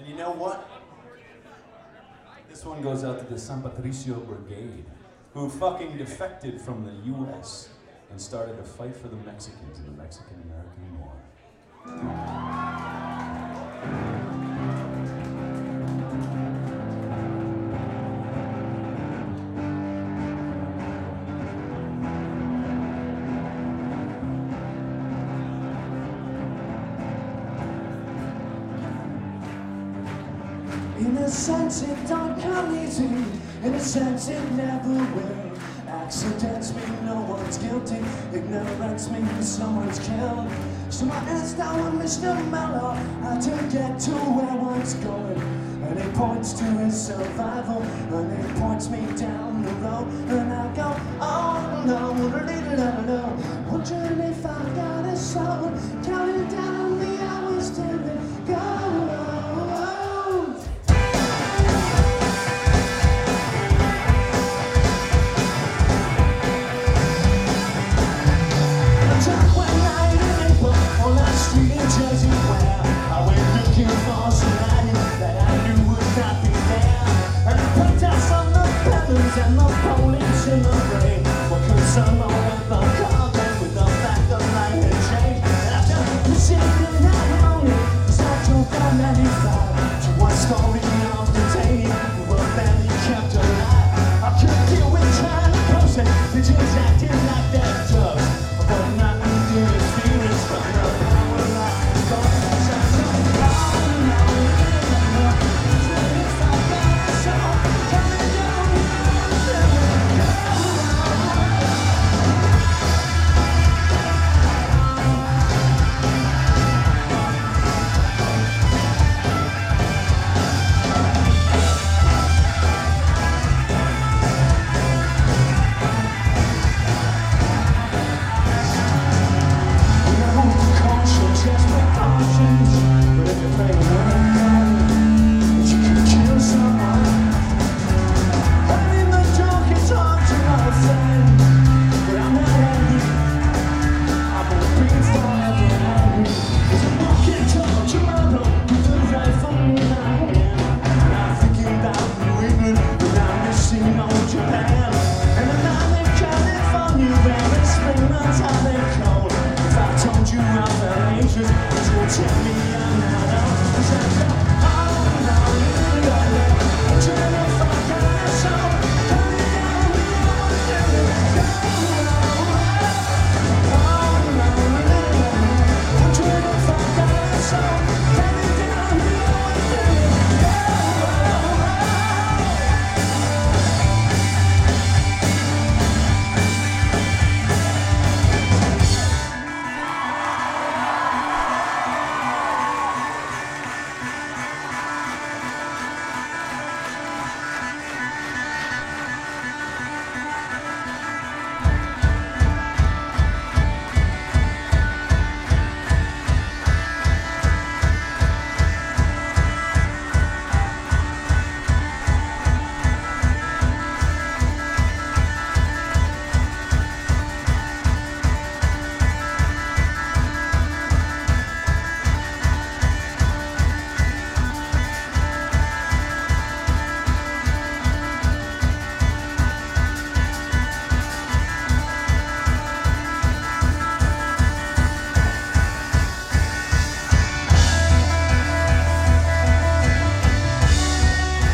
And you know what? This one goes out to the San Patricio Brigade, who fucking defected from the U.S. and started a fight for the Mexicans in the Mexican-American War. In a sense it don't come easy, in a sense it never will. Accidents mean no one's guilty, ignorance means someone's killed. So I asked our Mr. Mello how to get to where one's going. And he points to his survival, and he points me down the road. And I go, oh no, no, wondering if I got a soul. Counting down the hours till the